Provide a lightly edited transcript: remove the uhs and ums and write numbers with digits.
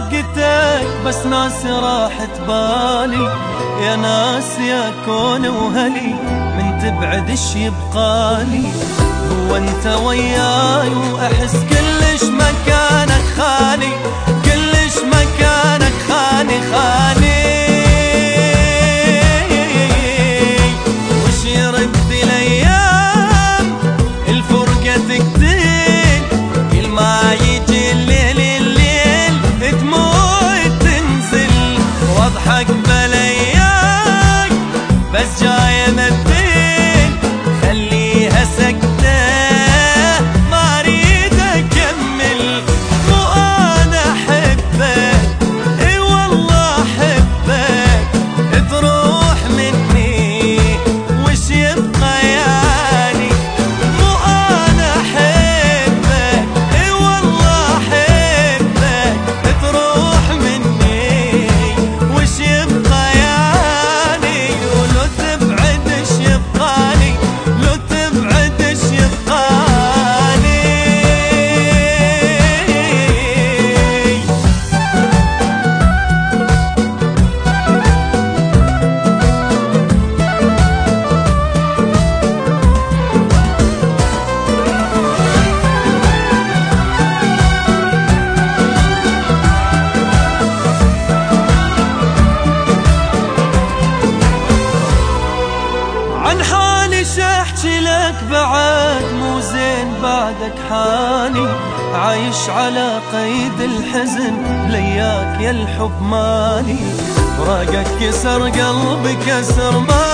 فرقتك بس ناسي راحت بالي، يا ناس يا كون وهلي من تبعد ايش يبقالي. هو انت وياي واحس كلش مكانك خالي، كلش مكانك خالي خالي. وش يرد الايام الفرقة تقتل، كل ما يجي الليل دموع تنزل، واضحك بلياك بس جاي مبين خليها سكتة ما اريد اكمل. مو انا احبك اي والله احبك، تروح مني وش يبقى يعني. مو انا احبك اي والله احبك، تروح مني وش يبقى يعني. ولو تبعد ايش يبقالي، لو تبعد ايش يبقالي. عن حالي شاحكي لك بعد، مو زين بعدك حالي، عايش على قيد الحزن لياك يا الحب مالي. فراقك كسر قلبي كسر ما